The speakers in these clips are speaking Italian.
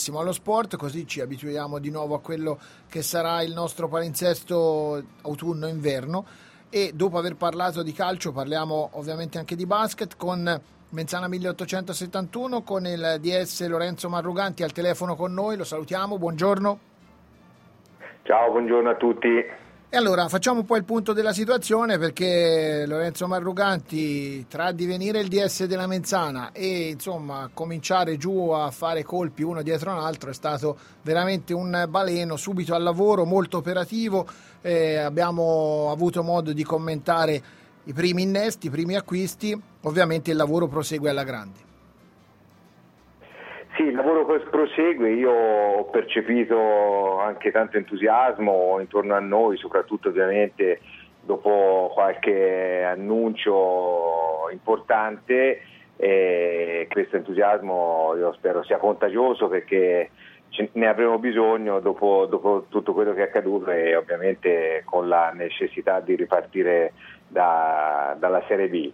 benissimo allo sport, così ci abituiamo di nuovo a quello che sarà il nostro palinsesto autunno-inverno. E dopo aver parlato di calcio parliamo ovviamente anche di basket con Menzana 1871, con il DS Lorenzo Marruganti al telefono con noi. Lo salutiamo, buongiorno. Ciao, buongiorno a tutti. E allora facciamo un po' il punto della situazione, perché Lorenzo Marruganti, tra divenire il DS della Menzana e insomma cominciare giù a fare colpi uno dietro l'altro, è stato veramente un baleno, subito al lavoro, molto operativo. Abbiamo avuto modo di commentare i primi innesti, i primi acquisti. Ovviamente il lavoro prosegue alla grande. Sì, il lavoro prosegue, io ho percepito anche tanto entusiasmo intorno a noi, soprattutto ovviamente dopo qualche annuncio importante, e questo entusiasmo io spero sia contagioso, perché ne avremo bisogno dopo tutto quello che è accaduto, e ovviamente con la necessità di ripartire dalla Serie B.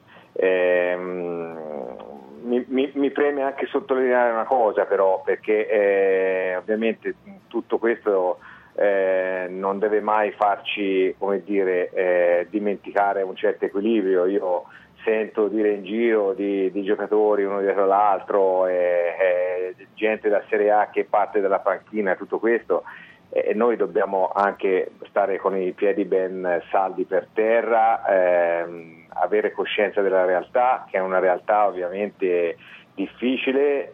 Mi preme anche sottolineare una cosa però, perché ovviamente tutto questo non deve mai farci, come dire, dimenticare un certo equilibrio. Io sento dire in giro di giocatori uno dietro l'altro, gente da Serie A che parte dalla panchina e tutto questo, e noi dobbiamo anche stare con i piedi ben saldi per terra, avere coscienza della realtà, che è una realtà ovviamente difficile.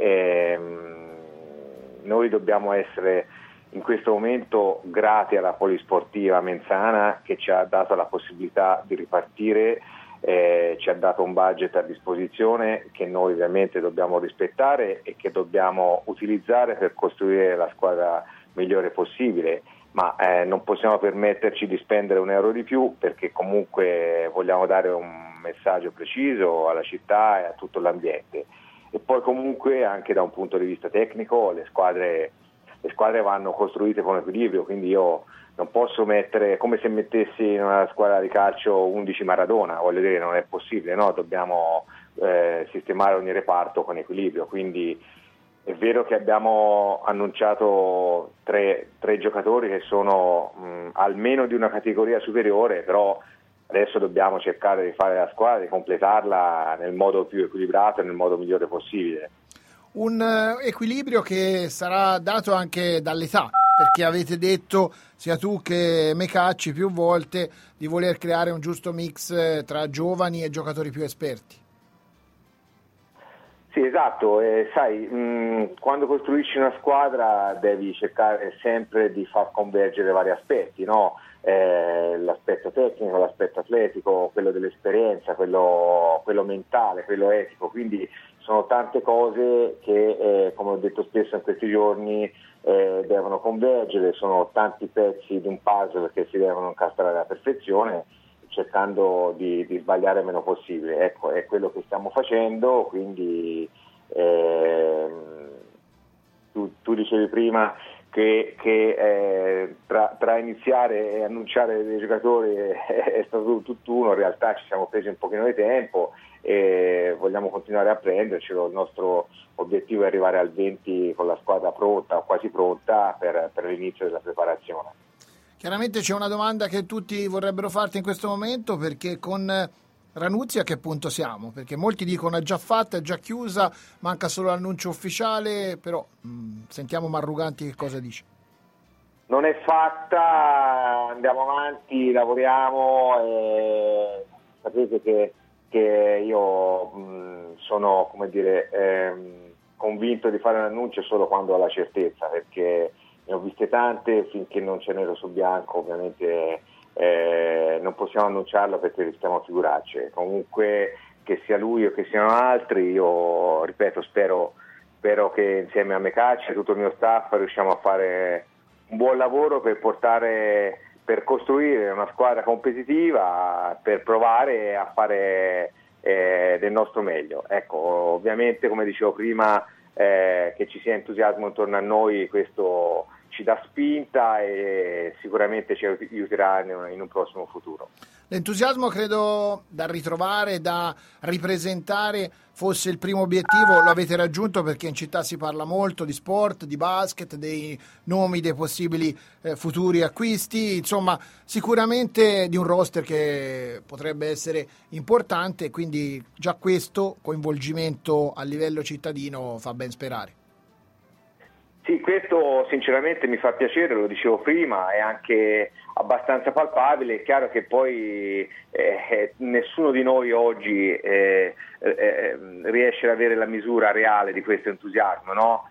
Noi dobbiamo essere in questo momento grati alla Polisportiva Menzana, che ci ha dato la possibilità di ripartire, ci ha dato un budget a disposizione che noi ovviamente dobbiamo rispettare e che dobbiamo utilizzare per costruire la squadra migliore possibile, ma non possiamo permetterci di spendere un euro di più, perché comunque vogliamo dare un messaggio preciso alla città e a tutto l'ambiente. E poi comunque anche da un punto di vista tecnico le squadre vanno costruite con equilibrio, quindi io non posso mettere, come se mettessi in una squadra di calcio 11 Maradona, voglio dire, non è possibile, no? Dobbiamo sistemare ogni reparto con equilibrio, quindi è vero che abbiamo annunciato tre giocatori che sono almeno di una categoria superiore, però adesso dobbiamo cercare di fare la squadra, di completarla nel modo più equilibrato e nel modo migliore possibile. Un equilibrio che sarà dato anche dall'età, perché avete detto sia tu che Mecacci più volte di voler creare un giusto mix tra giovani e giocatori più esperti. Sì, esatto, sai, quando costruisci una squadra devi cercare sempre di far convergere vari aspetti, no? L'aspetto tecnico, l'aspetto atletico, quello dell'esperienza, quello mentale, quello etico, quindi sono tante cose che, come ho detto spesso in questi giorni, devono convergere, sono tanti pezzi di un puzzle che si devono incastrare alla perfezione, cercando di sbagliare il meno possibile. Ecco, è quello che stiamo facendo, quindi tu dicevi prima che tra iniziare e annunciare dei giocatori è stato tutt'uno, in realtà ci siamo presi un pochino di tempo e vogliamo continuare a prendercelo. Il nostro obiettivo è arrivare al 20 con la squadra pronta o quasi pronta per l'inizio della preparazione. Chiaramente c'è una domanda che tutti vorrebbero farti in questo momento, perché con Ranuzzi a che punto siamo? Perché molti dicono è già fatta, è già chiusa, manca solo l'annuncio ufficiale, però sentiamo Marruganti che cosa dice. Non è fatta, andiamo avanti, lavoriamo, e sapete che io sono, come dire, convinto di fare un annuncio solo quando ho la certezza, perché ne ho viste tante, finché non c'è nero su bianco ovviamente non possiamo annunciarlo, perché rischiamo a figuracce. Comunque, che sia lui o che siano altri, io ripeto, spero che insieme a Mecacci e tutto il mio staff riusciamo a fare un buon lavoro per costruire una squadra competitiva, per provare a fare del nostro meglio. Ecco, ovviamente, come dicevo prima, che ci sia entusiasmo intorno a noi, questo ci dà spinta e sicuramente ci aiuterà in un prossimo futuro. L'entusiasmo, credo, da ritrovare, da ripresentare fosse il primo obiettivo, lo avete raggiunto, perché in città si parla molto di sport, di basket, dei nomi dei possibili futuri acquisti, insomma sicuramente di un roster che potrebbe essere importante, quindi già questo coinvolgimento a livello cittadino fa ben sperare. Sì, questo sinceramente mi fa piacere, lo dicevo prima, è anche abbastanza palpabile. È chiaro che poi nessuno di noi oggi riesce ad avere la misura reale di questo entusiasmo, no?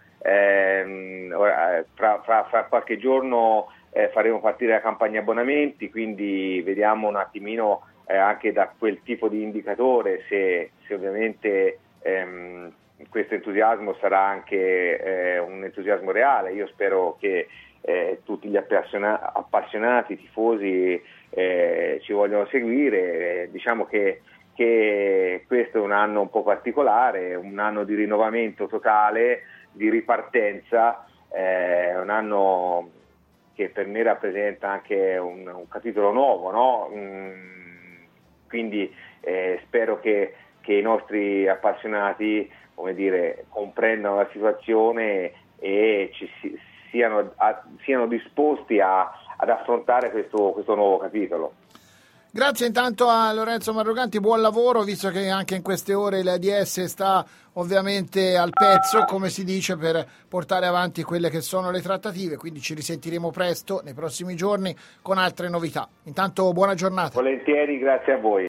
Fra qualche giorno faremo partire la campagna abbonamenti, quindi vediamo un attimino anche da quel tipo di indicatore se ovviamente questo entusiasmo sarà anche un entusiasmo reale. Io spero che tutti gli appassionati, tifosi ci vogliono seguire. Diciamo che questo è un anno un po' particolare, un anno di rinnovamento totale, di ripartenza, un anno che per me rappresenta anche un capitolo nuovo, no? Quindi spero che i nostri appassionati, come dire, comprendano la situazione e siano disposti ad affrontare questo nuovo capitolo. Grazie intanto a Lorenzo Marruganti, buon lavoro, visto che anche in queste ore l'ADS sta ovviamente al pezzo, come si dice, per portare avanti quelle che sono le trattative, quindi ci risentiremo presto nei prossimi giorni con altre novità. Intanto buona giornata. Volentieri, grazie a voi.